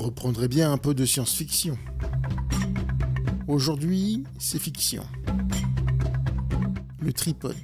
reprendrait bien un peu de science-fiction. Aujourd'hui, c'est fiction. Le tripode.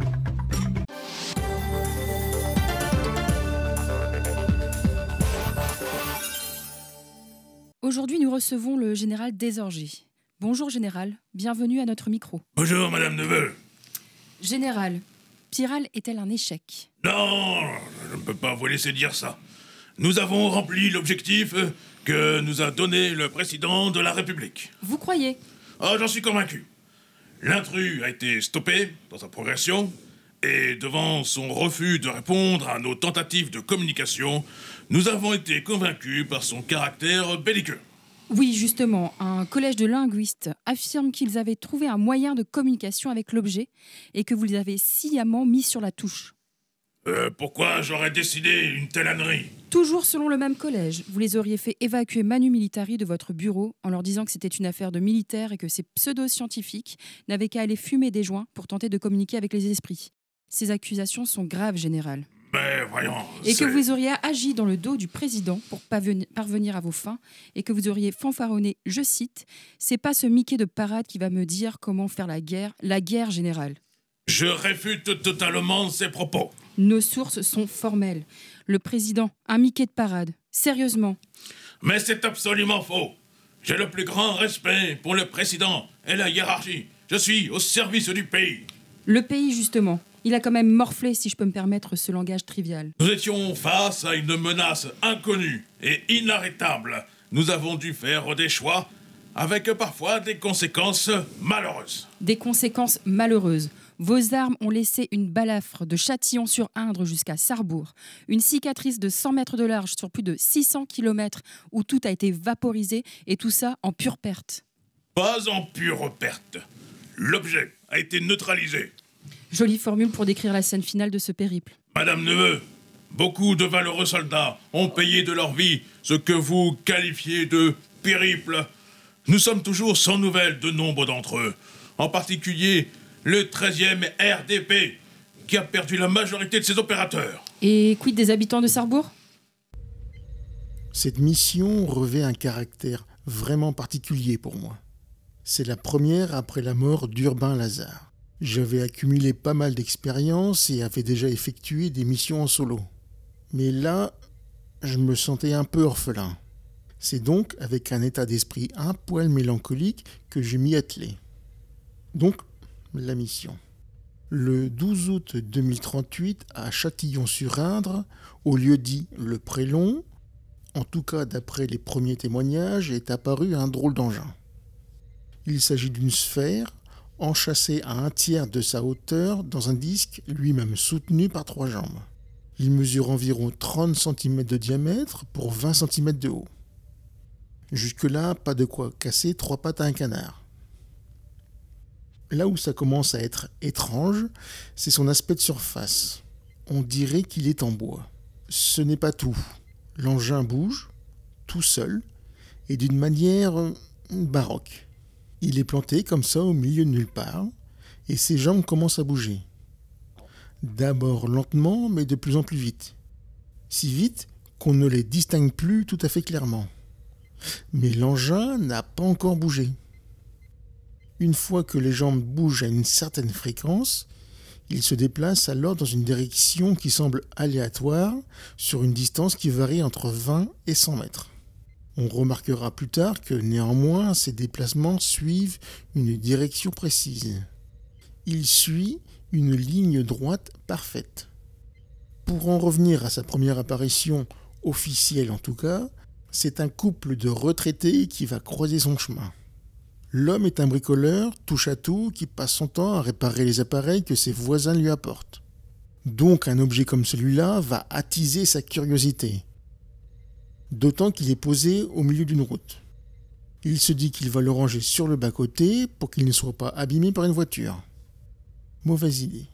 Aujourd'hui, nous recevons le général Desorgés. Bonjour général, bienvenue à notre micro. Bonjour madame Neveu. Général, Piral est-elle un échec ? Non, je ne peux pas vous laisser dire ça. Nous avons rempli l'objectif que nous a donné le président de la République. Vous croyez ? Ah, j'en suis convaincu. L'intrus a été stoppé dans sa progression et devant son refus de répondre à nos tentatives de communication, nous avons été convaincus par son caractère belliqueux. Oui, justement, un collège de linguistes affirme qu'ils avaient trouvé un moyen de communication avec l'objet et que vous les avez sciemment mis sur la touche. Pourquoi j'aurais décidé une telle ânerie ? Toujours selon le même collège, vous les auriez fait évacuer manu militari de votre bureau en leur disant que c'était une affaire de militaires et que ces pseudo-scientifiques n'avaient qu'à aller fumer des joints pour tenter de communiquer avec les esprits. Ces accusations sont graves, général. Mais voyons... Et que vous auriez agi dans le dos du président pour parvenir à vos fins et que vous auriez fanfaronné, je cite, « C'est pas ce Mickey de parade qui va me dire comment faire la guerre générale. » Je réfute totalement ces propos. Nos sources sont formelles. Le président, un Mickey de parade. Sérieusement. Mais c'est absolument faux. J'ai le plus grand respect pour le président et la hiérarchie. Je suis au service du pays. Le pays, justement. Il a quand même morflé, si je peux me permettre ce langage trivial. Nous étions face à une menace inconnue et inarrêtable. Nous avons dû faire des choix avec parfois des conséquences malheureuses. Des conséquences malheureuses. Vos armes ont laissé une balafre de Châtillon-sur-Indre jusqu'à Sarrebourg, une cicatrice de 100 mètres de large sur plus de 600 km où tout a été vaporisé et tout ça en pure perte. Pas en pure perte. L'objet a été neutralisé. Jolie formule pour décrire la scène finale de ce périple. Madame Neveu, beaucoup de valeureux soldats ont payé de leur vie ce que vous qualifiez de périple. Nous sommes toujours sans nouvelles de nombre d'entre eux, en particulier le 13e RDP, qui a perdu la majorité de ses opérateurs. Et quid des habitants de Sarrebourg ? Cette mission revêt un caractère vraiment particulier pour moi. C'est la première après la mort d'Urbain Lazare. J'avais accumulé pas mal d'expérience et avais déjà effectué des missions en solo. Mais là, je me sentais un peu orphelin. C'est donc avec un état d'esprit un poil mélancolique que je m'y attelai. Donc, la mission. Le 12 août 2038, à Châtillon-sur-Indre, au lieu dit Le Prélon, en tout cas d'après les premiers témoignages, est apparu un drôle d'engin. Il s'agit d'une sphère enchâssée à 1/3 de sa hauteur dans un disque lui-même soutenu par 3 jambes. Il mesure environ 30 cm de diamètre pour 20 cm de haut. Jusque-là, pas de quoi casser 3 pattes à un canard. Là où ça commence à être étrange, c'est son aspect de surface. On dirait qu'il est en bois. Ce n'est pas tout. L'engin bouge, tout seul, et d'une manière baroque. Il est planté comme ça au milieu de nulle part, et ses jambes commencent à bouger. D'abord lentement, mais de plus en plus vite. Si vite qu'on ne les distingue plus tout à fait clairement. Mais l'engin n'a pas encore bougé. Une fois que les jambes bougent à une certaine fréquence, il se déplace alors dans une direction qui semble aléatoire sur une distance qui varie entre 20 et 100 mètres. On remarquera plus tard que néanmoins ces déplacements suivent une direction précise. Il suit une ligne droite parfaite. Pour en revenir à sa première apparition, officielle en tout cas, c'est un couple de retraités qui va croiser son chemin. L'homme est un bricoleur, touche-à-tout, qui passe son temps à réparer les appareils que ses voisins lui apportent. Donc un objet comme celui-là va attiser sa curiosité. D'autant qu'il est posé au milieu d'une route. Il se dit qu'il va le ranger sur le bas-côté pour qu'il ne soit pas abîmé par une voiture. Mauvaise idée.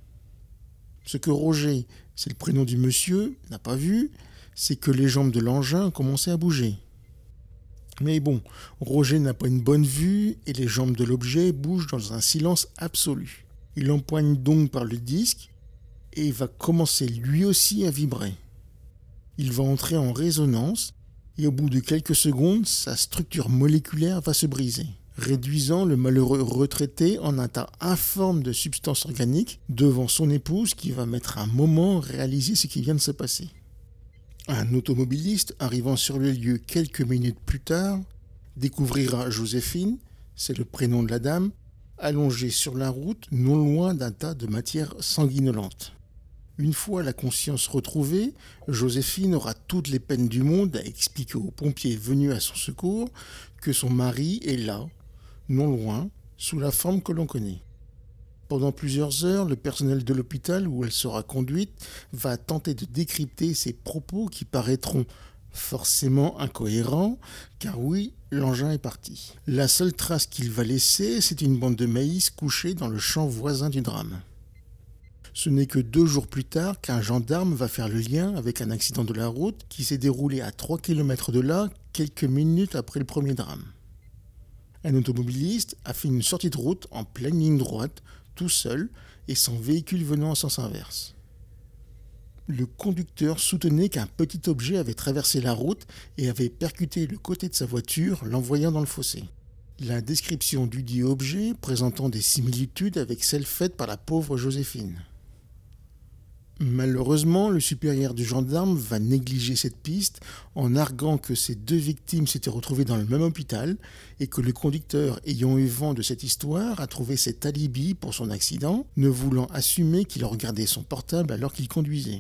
Ce que Roger, c'est le prénom du monsieur, n'a pas vu, c'est que les jambes de l'engin ont commencé à bouger. Mais bon, Roger n'a pas une bonne vue et les jambes de l'objet bougent dans un silence absolu. Il empoigne donc par le disque et va commencer lui aussi à vibrer. Il va entrer en résonance Et au bout de quelques secondes, sa structure moléculaire va se briser, réduisant le malheureux retraité en un tas informe de substances organiques devant son épouse qui va mettre un moment à réaliser ce qui vient de se passer. Un automobiliste arrivant sur le lieu quelques minutes plus tard découvrira Joséphine, c'est le prénom de la dame, allongée sur la route non loin d'un tas de matière sanguinolente. Une fois la conscience retrouvée, Joséphine aura toutes les peines du monde à expliquer aux pompiers venus à son secours que son mari est là, non loin, sous la forme que l'on connaît. Pendant plusieurs heures, le personnel de l'hôpital où elle sera conduite va tenter de décrypter ses propos qui paraîtront forcément incohérents, car oui, l'engin est parti. La seule trace qu'il va laisser, c'est une bande de maïs couchée dans le champ voisin du drame. Ce n'est que 2 jours plus tard qu'un gendarme va faire le lien avec un accident de la route qui s'est déroulé à 3 km de là, quelques minutes après le premier drame. Un automobiliste a fait une sortie de route en pleine ligne droite, tout seul, et son véhicule venant en sens inverse. Le conducteur soutenait qu'un petit objet avait traversé la route et avait percuté le côté de sa voiture, l'envoyant dans le fossé. La description du dit objet présentant des similitudes avec celle faite par la pauvre Joséphine. Malheureusement, le supérieur du gendarme va négliger cette piste en arguant que ces 2 victimes s'étaient retrouvées dans le même hôpital et que le conducteur ayant eu vent de cette histoire a trouvé cet alibi pour son accident, ne voulant assumer qu'il regardait son portable alors qu'il conduisait.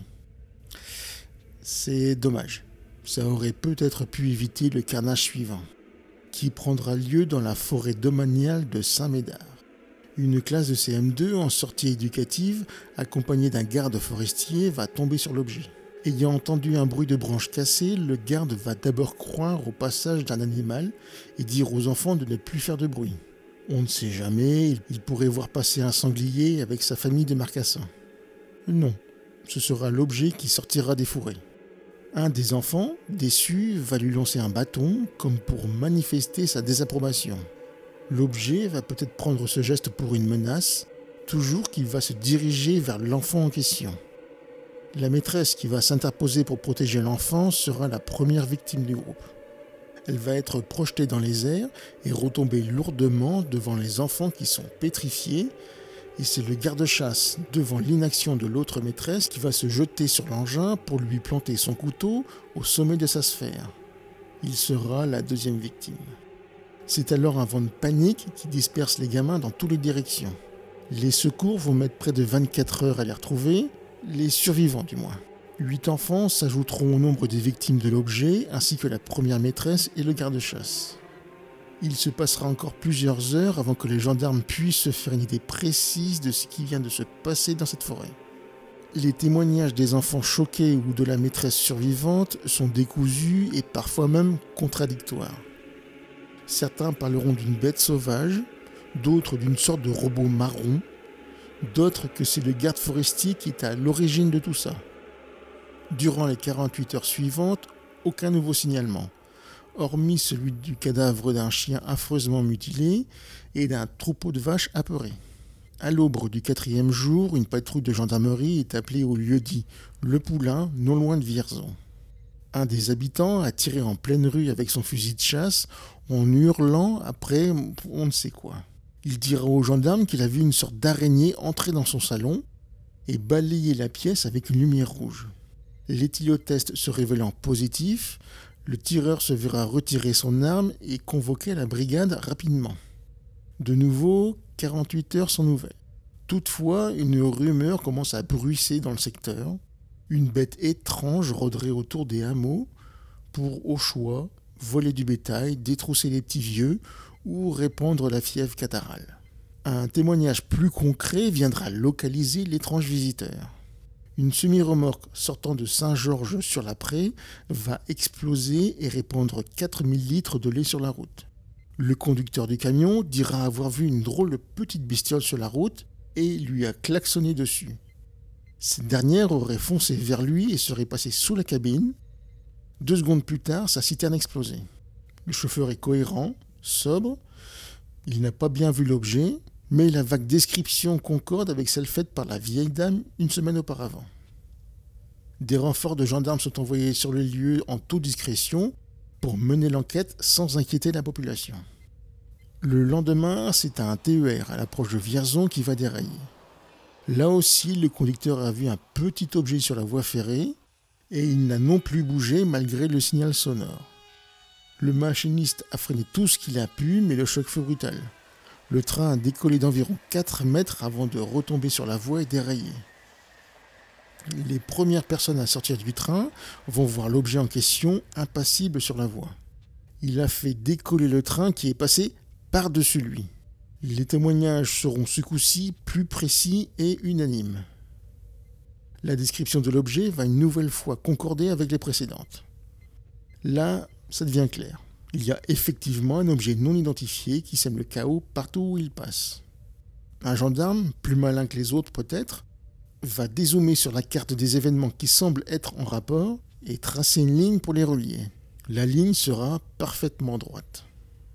C'est dommage. Ça aurait peut-être pu éviter le carnage suivant, qui prendra lieu dans la forêt domaniale de Saint-Médard. Une classe de CM2 en sortie éducative, accompagnée d'un garde forestier, va tomber sur l'objet. Ayant entendu un bruit de branches cassées, le garde va d'abord croire au passage d'un animal et dire aux enfants de ne plus faire de bruit. On ne sait jamais, il pourrait voir passer un sanglier avec sa famille de marcassins. Non, ce sera l'objet qui sortira des fourrés. Un des enfants, déçu, va lui lancer un bâton comme pour manifester sa désapprobation. L'objet va peut-être prendre ce geste pour une menace, toujours qu'il va se diriger vers l'enfant en question. La maîtresse qui va s'interposer pour protéger l'enfant sera la première victime du groupe. Elle va être projetée dans les airs et retomber lourdement devant les enfants qui sont pétrifiés, et c'est le garde-chasse, devant l'inaction de l'autre maîtresse, qui va se jeter sur l'engin pour lui planter son couteau au sommet de sa sphère. Il sera la 2e victime. C'est alors un vent de panique qui disperse les gamins dans toutes les directions. Les secours vont mettre près de 24 heures à les retrouver, les survivants du moins. 8 enfants s'ajouteront au nombre des victimes de l'objet, ainsi que la première maîtresse et le garde-chasse. Il se passera encore plusieurs heures avant que les gendarmes puissent se faire une idée précise de ce qui vient de se passer dans cette forêt. Les témoignages des enfants choqués ou de la maîtresse survivante sont décousus et parfois même contradictoires. Certains parleront d'une bête sauvage, d'autres d'une sorte de robot marron, d'autres que c'est le garde forestier qui est à l'origine de tout ça. Durant les 48 heures suivantes, aucun nouveau signalement, hormis celui du cadavre d'un chien affreusement mutilé et d'un troupeau de vaches apeurées. À l'aube du 4e jour, une patrouille de gendarmerie est appelée au lieu-dit Le Poulain, non loin de Vierzon. Un des habitants a tiré en pleine rue avec son fusil de chasse en hurlant après on ne sait quoi. Il dira aux gendarmes qu'il a vu une sorte d'araignée entrer dans son salon et balayer la pièce avec une lumière rouge. L'éthylotest se révélant positif, le tireur se verra retirer son arme et convoquer la brigade rapidement. De nouveau, 48 heures sans nouvelles. Toutefois, une rumeur commence à bruisser dans le secteur. Une bête étrange rôderait autour des hameaux pour, au choix, voler du bétail, détrousser les petits vieux ou répandre la fièvre catarrhale. Un témoignage plus concret viendra localiser l'étrange visiteur. Une semi-remorque sortant de Saint-Georges sur la Prée va exploser et répandre 4000 litres de lait sur la route. Le conducteur du camion dira avoir vu une drôle de petite bestiole sur la route et lui a klaxonné dessus. Cette dernière aurait foncé vers lui et serait passée sous la cabine. 2 secondes plus tard, sa citerne explosait. Le chauffeur est cohérent, sobre, il n'a pas bien vu l'objet, mais la vague description concorde avec celle faite par la vieille dame une semaine auparavant. Des renforts de gendarmes sont envoyés sur le lieu en toute discrétion pour mener l'enquête sans inquiéter la population. Le lendemain, c'est un TER à l'approche de Vierzon qui va dérailler. Là aussi, le conducteur a vu un petit objet sur la voie ferrée et il n'a non plus bougé malgré le signal sonore. Le machiniste a freiné tout ce qu'il a pu, mais le choc fut brutal. Le train a décollé d'environ 4 mètres avant de retomber sur la voie et dérailler. Les premières personnes à sortir du train vont voir l'objet en question impassible sur la voie. Il a fait décoller le train qui est passé par-dessus lui. Les témoignages seront ce coup-ci plus précis et unanimes. La description de l'objet va une nouvelle fois concorder avec les précédentes. Là, ça devient clair. Il y a effectivement un objet non identifié qui sème le chaos partout où il passe. Un gendarme, plus malin que les autres peut-être, va dézoomer sur la carte des événements qui semblent être en rapport et tracer une ligne pour les relier. La ligne sera parfaitement droite.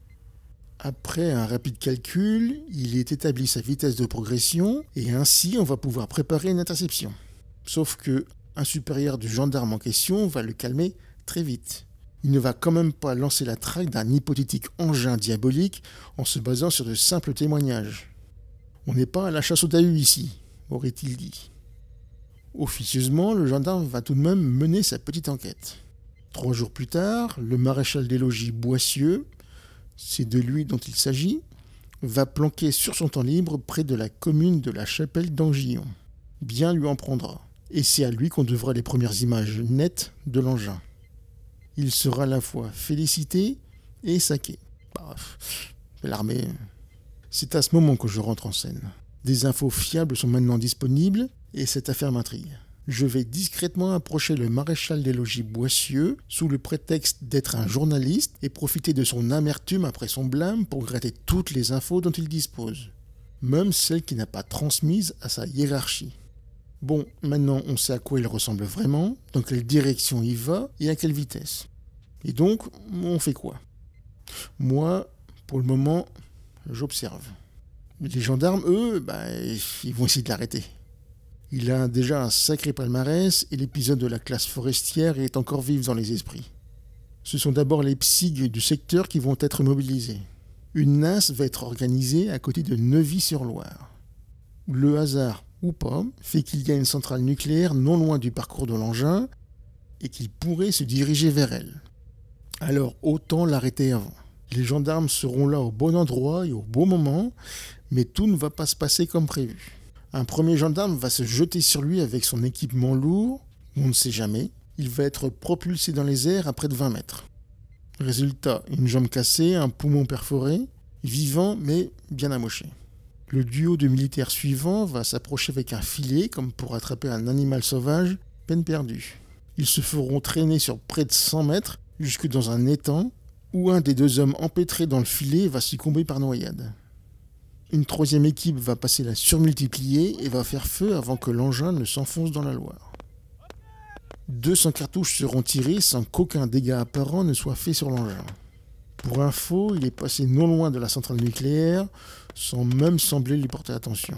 Après un rapide calcul, il est établi sa vitesse de progression et ainsi on va pouvoir préparer une interception. Sauf que un supérieur du gendarme en question va le calmer très vite. Il ne va quand même pas lancer la traque d'un hypothétique engin diabolique en se basant sur de simples témoignages. On n'est pas à la chasse au Dahu ici, aurait-il dit. Officieusement, le gendarme va tout de même mener sa petite enquête. 3 jours plus tard, le maréchal des logis Boissieu, c'est de lui dont il s'agit, va planquer sur son temps libre près de la commune de la Chapelle d'Angillon. Bien lui en prendra. Et c'est à lui qu'on devra les premières images nettes de l'engin. Il sera à la fois félicité et saqué. L'armée. C'est à ce moment que je rentre en scène. Des infos fiables sont maintenant disponibles et cette affaire m'intrigue. Je vais discrètement approcher le maréchal des logis Boissieu sous le prétexte d'être un journaliste et profiter de son amertume après son blâme pour gratter toutes les infos dont il dispose, même celles qu'il n'a pas transmises à sa hiérarchie. Bon, maintenant on sait à quoi il ressemble vraiment, dans quelle direction il va et à quelle vitesse. Et donc, on fait quoi ? Moi, pour le moment, j'observe. Les gendarmes, eux, ils vont essayer de l'arrêter. Il a déjà un sacré palmarès et l'épisode de la classe forestière est encore vif dans les esprits. Ce sont d'abord les psys du secteur qui vont être mobilisés. Une nasse va être organisée à côté de Neuvy-sur-Loire. Le hasard, ou pas, fait qu'il y a une centrale nucléaire non loin du parcours de l'engin et qu'il pourrait se diriger vers elle. Alors autant l'arrêter avant. Les gendarmes seront là au bon endroit et au bon moment, mais tout ne va pas se passer comme prévu. Un premier gendarme va se jeter sur lui avec son équipement lourd, on ne sait jamais. Il va être propulsé dans les airs à près de 20 mètres. Résultat, une jambe cassée, un poumon perforé, vivant mais bien amoché. Le duo de militaires suivants va s'approcher avec un filet comme pour attraper un animal sauvage, peine perdue. Ils se feront traîner sur près de 100 mètres jusque dans un étang où un des 2 hommes empêtrés dans le filet va succomber par noyade. Une 3e équipe va passer la surmultiplier et va faire feu avant que l'engin ne s'enfonce dans la Loire. 200 cartouches seront tirées sans qu'aucun dégât apparent ne soit fait sur l'engin. Pour info, il est passé non loin de la centrale nucléaire, sans même sembler lui porter attention.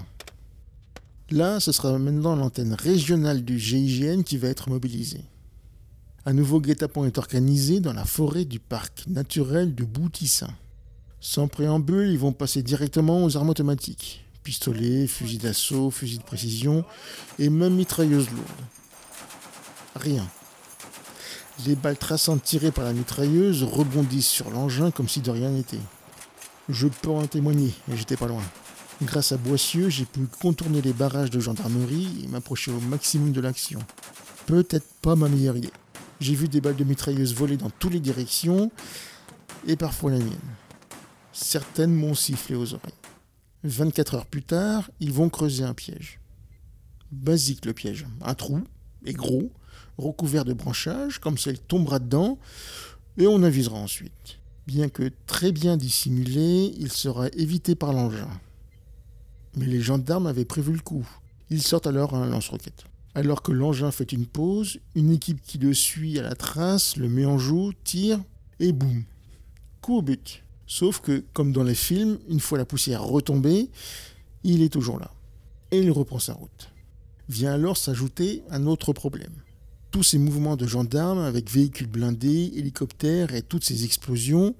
Là, ce sera maintenant l'antenne régionale du GIGN qui va être mobilisée. Un nouveau guet-apens est organisé dans la forêt du parc naturel de Boutissin. Sans préambule, ils vont passer directement aux armes automatiques. Pistolets, fusils d'assaut, fusils de précision et même mitrailleuses lourdes. Rien. Les balles traçantes tirées par la mitrailleuse rebondissent sur l'engin comme si de rien n'était. Je peux en témoigner, mais j'étais pas loin. Grâce à Boissieu, j'ai pu contourner les barrages de gendarmerie et m'approcher au maximum de l'action. Peut-être pas ma meilleure idée. J'ai vu des balles de mitrailleuse voler dans toutes les directions et parfois la mienne. Certaines m'ont sifflé aux oreilles. 24 heures plus tard, ils vont creuser un piège. Basique le piège. Un trou, et gros, recouvert de branchages, comme ça il tombera dedans, et on avisera ensuite. Bien que très bien dissimulé, il sera évité par l'engin. Mais les gendarmes avaient prévu le coup. Ils sortent alors un lance-roquette. Alors que l'engin fait une pause, une équipe qui le suit à la trace, le met en joue, tire, et boum, coup au but. Sauf que, comme dans les films, une fois la poussière retombée, il est toujours là. Et il reprend sa route. Vient alors s'ajouter un autre problème. Tous ces mouvements de gendarmes avec véhicules blindés, hélicoptères et toutes ces explosions,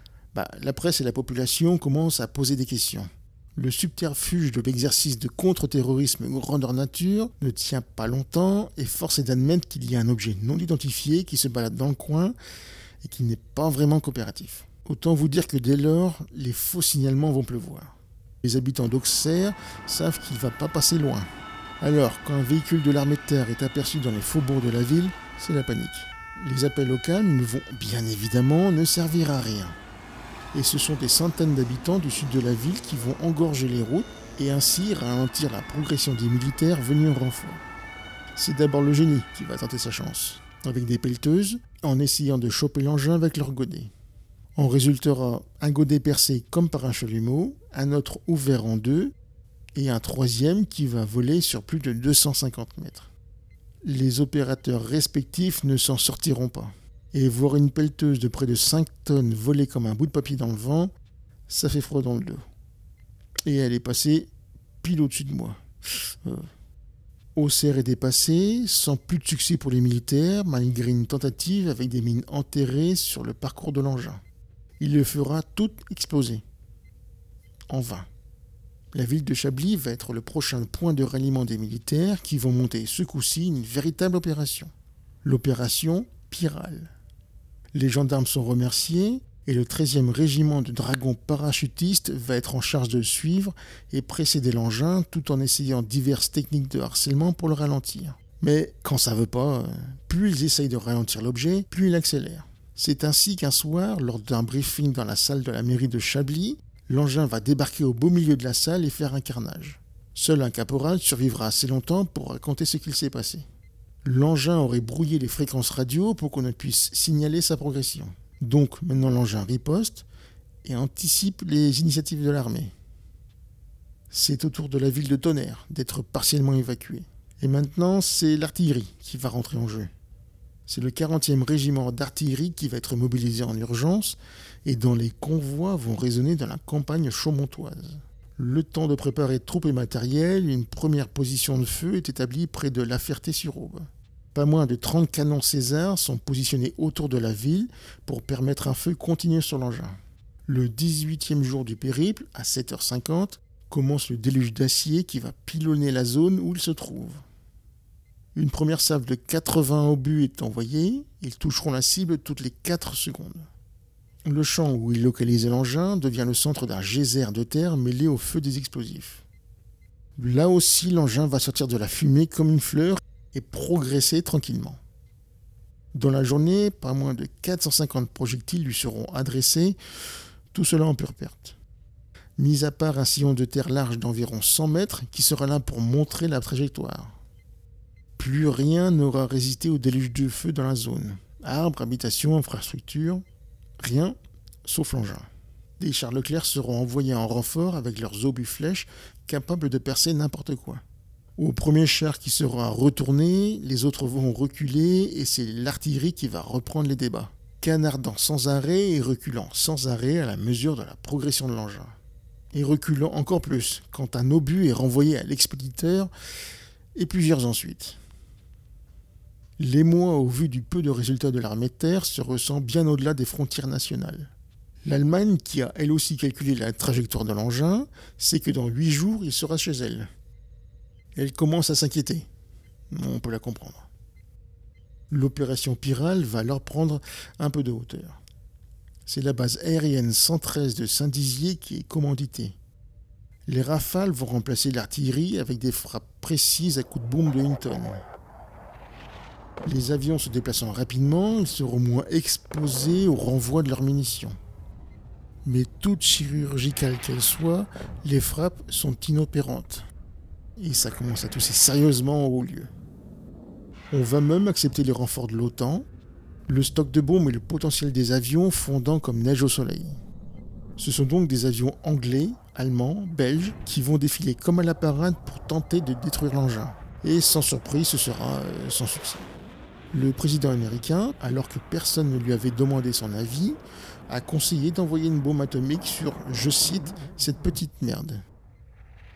la presse et la population commencent à poser des questions. Le subterfuge de l'exercice de contre-terrorisme grandeur nature ne tient pas longtemps et force est d'admettre qu'il y a un objet non identifié qui se balade dans le coin et qui n'est pas vraiment coopératif. Autant vous dire que dès lors, les faux signalements vont pleuvoir. Les habitants d'Auxerre savent qu'il ne va pas passer loin. Alors, quand un véhicule de l'armée de terre est aperçu dans les faubourgs de la ville, c'est la panique. Les appels au calme vont bien évidemment ne servir à rien. Et ce sont des centaines d'habitants du sud de la ville qui vont engorger les routes et ainsi ralentir la progression des militaires venus en renfort. C'est d'abord le génie qui va tenter sa chance, avec des pelleteuses, en essayant de choper l'engin avec leur godet. En résultera un godet percé comme par un chalumeau, un autre ouvert en deux, et un troisième qui va voler sur plus de 250 mètres. Les opérateurs respectifs ne s'en sortiront pas. Et voir une pelleteuse de près de 5 tonnes voler comme un bout de papier dans le vent, ça fait froid dans le dos. Et elle est passée pile au-dessus de moi. Auxerre est dépassé, sans plus de succès pour les militaires, malgré une tentative avec des mines enterrées sur le parcours de l'engin. Il le fera tout exploser. En vain. La ville de Chablis va être le prochain point de ralliement des militaires qui vont monter ce coup-ci une véritable opération. L'opération Pyrale. Les gendarmes sont remerciés et le 13e régiment de dragons parachutistes va être en charge de le suivre et précéder l'engin tout en essayant diverses techniques de harcèlement pour le ralentir. Mais quand ça veut pas, plus ils essayent de ralentir l'objet, plus il accélère. C'est ainsi qu'un soir, lors d'un briefing dans la salle de la mairie de Chablis, l'engin va débarquer au beau milieu de la salle et faire un carnage. Seul un caporal survivra assez longtemps pour raconter ce qu'il s'est passé. L'engin aurait brouillé les fréquences radio pour qu'on ne puisse signaler sa progression. Donc maintenant l'engin riposte et anticipe les initiatives de l'armée. C'est au tour de la ville de Tonnerre d'être partiellement évacuée. Et maintenant c'est l'artillerie qui va rentrer en jeu. C'est le 40e régiment d'artillerie qui va être mobilisé en urgence et dont les convois vont résonner dans la campagne chaumontoise. Le temps de préparer troupes et matériel, une première position de feu est établie près de La Ferté-sur-Aube. Pas moins de 30 canons César sont positionnés autour de la ville pour permettre un feu continu sur l'engin. Le 18e jour du périple, à 7h50, commence le déluge d'acier qui va pilonner la zone où il se trouve. Une première salve de 80 obus est envoyée, ils toucheront la cible toutes les 4 secondes. Le champ où est localisé l'engin devient le centre d'un geyser de terre mêlé au feu des explosifs. Là aussi, l'engin va sortir de la fumée comme une fleur et progresser tranquillement. Dans la journée, pas moins de 450 projectiles lui seront adressés, tout cela en pure perte. Mis à part un sillon de terre large d'environ 100 mètres qui sera là pour montrer la trajectoire. Plus rien n'aura résisté au déluge de feu dans la zone. Arbres, habitations, infrastructures, rien sauf l'engin. Des chars Leclerc seront envoyés en renfort avec leurs obus flèches capables de percer n'importe quoi. Au premier char qui sera retourné, les autres vont reculer et c'est l'artillerie qui va reprendre les débats. Canardant sans arrêt et reculant sans arrêt à la mesure de la progression de l'engin. Et reculant encore plus quand un obus est renvoyé à l'expéditeur et plusieurs ensuite. L'émoi au vu du peu de résultats de l'armée de terre se ressent bien au-delà des frontières nationales. L'Allemagne, qui a elle aussi calculé la trajectoire de l'engin, sait que dans 8 jours, il sera chez elle. Elle commence à s'inquiéter. On peut la comprendre. L'opération Pyrale va alors prendre un peu de hauteur. C'est la base aérienne 113 de Saint-Dizier qui est commanditée. Les Rafales vont remplacer l'artillerie avec des frappes précises à coups de bombe de Hinton. Les avions se déplaçant rapidement, ils seront moins exposés au renvoi de leurs munitions. Mais toutes chirurgicales qu'elles soient, les frappes sont inopérantes. Et ça commence à tousser sérieusement au haut lieu. On va même accepter les renforts de l'OTAN, le stock de bombes et le potentiel des avions fondant comme neige au soleil. Ce sont donc des avions anglais, allemands, belges qui vont défiler comme à la parade pour tenter de détruire l'engin. Et sans surprise, ce sera sans succès. Le président américain, alors que personne ne lui avait demandé son avis, a conseillé d'envoyer une bombe atomique sur, je cite, « cette petite merde ».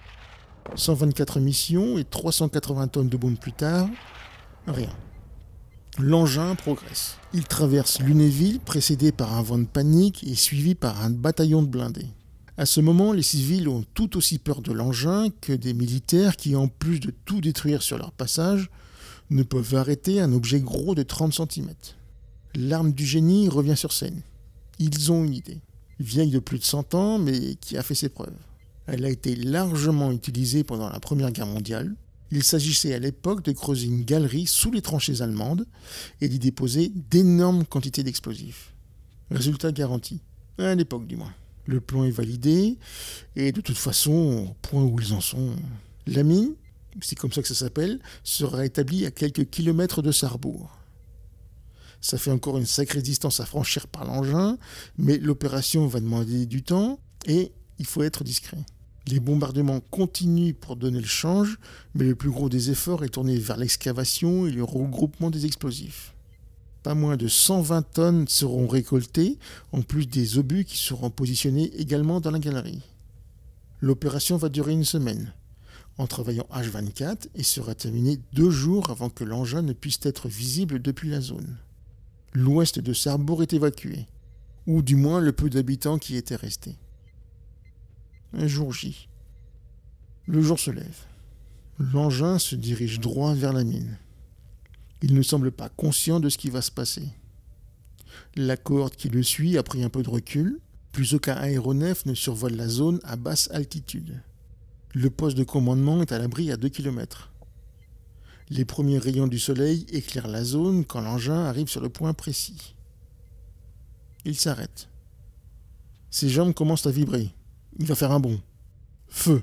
124 missions et 380 tonnes de bombes plus tard, rien. L'engin progresse. Il traverse Lunéville, précédé par un vent de panique et suivi par un bataillon de blindés. À ce moment, les civils ont tout aussi peur de l'engin que des militaires qui, en plus de tout détruire sur leur passage, ne peuvent arrêter un objet gros de 30 cm. L'arme du génie revient sur scène. Ils ont une idée. Vieille de plus de 100 ans, mais qui a fait ses preuves. Elle a été largement utilisée pendant la Première Guerre mondiale. Il s'agissait à l'époque de creuser une galerie sous les tranchées allemandes et d'y déposer d'énormes quantités d'explosifs. Résultat garanti. À l'époque du moins. Le plan est validé, et de toute façon, au point où ils en sont, la mine, c'est comme ça que ça s'appelle, sera établie à quelques kilomètres de Sarrebourg. Ça fait encore une sacrée distance à franchir par l'engin, mais l'opération va demander du temps, et il faut être discret. Les bombardements continuent pour donner le change, mais le plus gros des efforts est tourné vers l'excavation et le regroupement des explosifs. Pas moins de 120 tonnes seront récoltées, en plus des obus qui seront positionnés également dans la galerie. L'opération va durer une semaine, en travaillant H24, et sera terminée 2 jours avant que l'engin ne puisse être visible depuis la zone. L'ouest de Sarrebourg est évacué, ou du moins le peu d'habitants qui étaient restés. Un jour J. Le jour se lève. L'engin se dirige droit vers la mine. Il ne semble pas conscient de ce qui va se passer. La cohorte qui le suit a pris un peu de recul, plus aucun aéronef ne survole la zone à basse altitude. Le poste de commandement est à l'abri à 2 km. Les premiers rayons du soleil éclairent la zone quand l'engin arrive sur le point précis. Il s'arrête. Ses jambes commencent à vibrer. Il va faire un bond. Feu!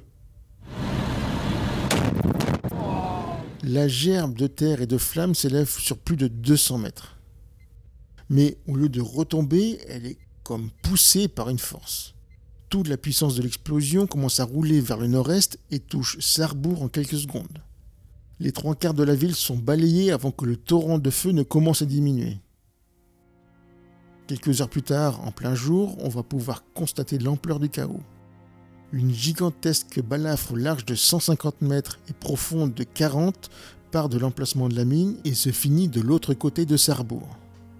La gerbe de terre et de flammes s'élève sur plus de 200 mètres. Mais au lieu de retomber, elle est comme poussée par une force. Toute la puissance de l'explosion commence à rouler vers le nord-est et touche Sarrebourg en quelques secondes. Les 3/4 de la ville sont balayés avant que le torrent de feu ne commence à diminuer. Quelques heures plus tard, en plein jour, on va pouvoir constater l'ampleur du chaos. Une gigantesque balafre large de 150 mètres et profonde de 40 part de l'emplacement de la mine et se finit de l'autre côté de Sarrebourg.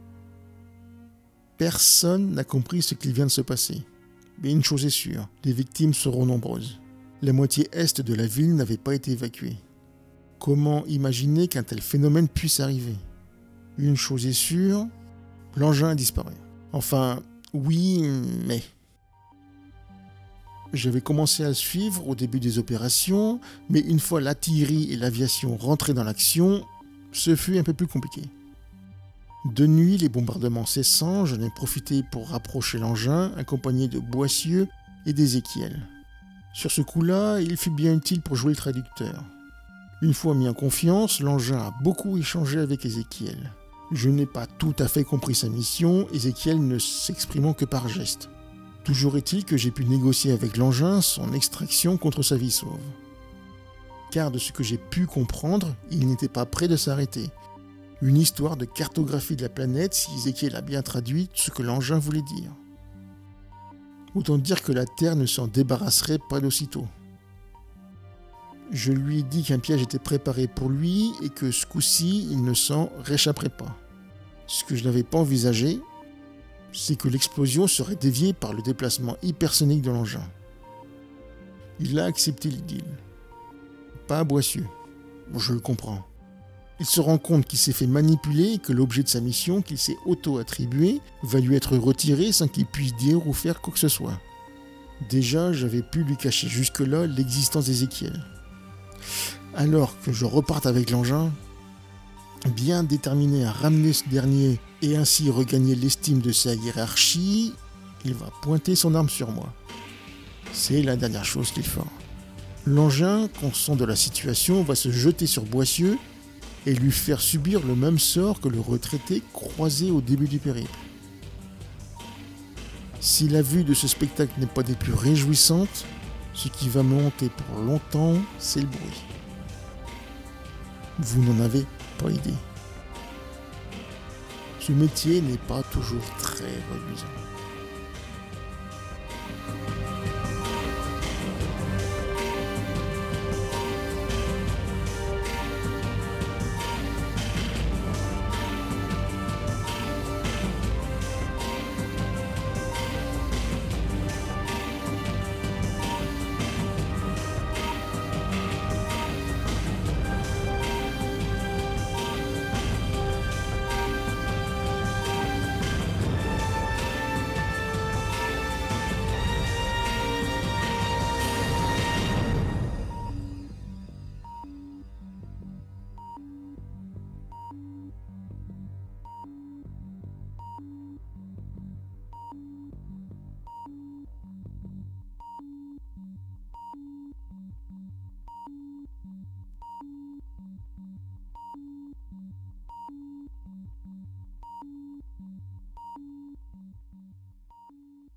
Personne n'a compris ce qu'il vient de se passer. Mais une chose est sûre, les victimes seront nombreuses. La moitié est de la ville n'avait pas été évacuée. Comment imaginer qu'un tel phénomène puisse arriver ? Une chose est sûre, l'engin a disparu. Enfin, oui, mais... J'avais commencé à le suivre au début des opérations, mais une fois l'artillerie et l'aviation rentrés dans l'action, ce fut un peu plus compliqué. De nuit, les bombardements cessant, j'en ai profité pour rapprocher l'engin, accompagné de Boissieu et d'Ézéchiel. Sur ce coup-là, il fut bien utile pour jouer le traducteur. Une fois mis en confiance, l'engin a beaucoup échangé avec Ézéchiel. Je n'ai pas tout à fait compris sa mission, Ézéchiel ne s'exprimant que par gestes. Toujours est-il que j'ai pu négocier avec l'engin son extraction contre sa vie sauve. Car de ce que j'ai pu comprendre, il n'était pas prêt de s'arrêter. Une histoire de cartographie de la planète si Ézéchiel a bien traduit ce que l'engin voulait dire. Autant dire que la Terre ne s'en débarrasserait pas d'aussitôt. Je lui ai dit qu'un piège était préparé pour lui et que ce coup-ci, il ne s'en réchapperait pas. Ce que je n'avais pas envisagé, c'est que l'explosion serait déviée par le déplacement hypersonique de l'engin. Il a accepté l'idylle. Pas Boissieu. Je le comprends. Il se rend compte qu'il s'est fait manipuler et que l'objet de sa mission, qu'il s'est auto-attribué, va lui être retiré sans qu'il puisse dire ou faire quoi que ce soit. Déjà, j'avais pu lui cacher jusque-là l'existence d'Ézéchiel. Alors que je reparte avec l'engin, bien déterminé à ramener ce dernier et ainsi regagner l'estime de sa hiérarchie, il va pointer son arme sur moi. C'est la dernière chose qu'il fera. L'engin, conscient de la situation, va se jeter sur Boissieu et lui faire subir le même sort que le retraité croisé au début du périple. Si la vue de ce spectacle n'est pas des plus réjouissantes, ce qui va me hanter pour longtemps, c'est le bruit. Vous n'en avez pas idée. Ce métier n'est pas toujours très reluisant.